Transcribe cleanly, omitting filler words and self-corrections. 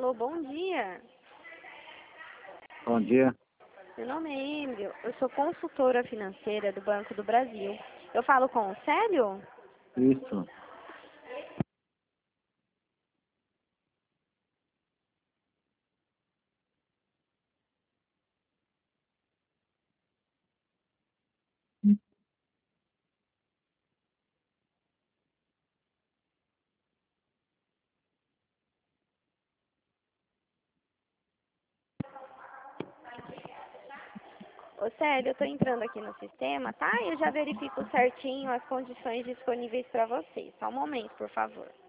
Alô, bom dia. Bom dia. Meu nome é Emílio, eu sou consultora financeira do Banco do Brasil. Eu falo com o Célio? Isso. Ô Célio, eu tô entrando aqui no sistema, tá? Eu já verifico certinho as condições disponíveis para vocês. Só um momento, por favor.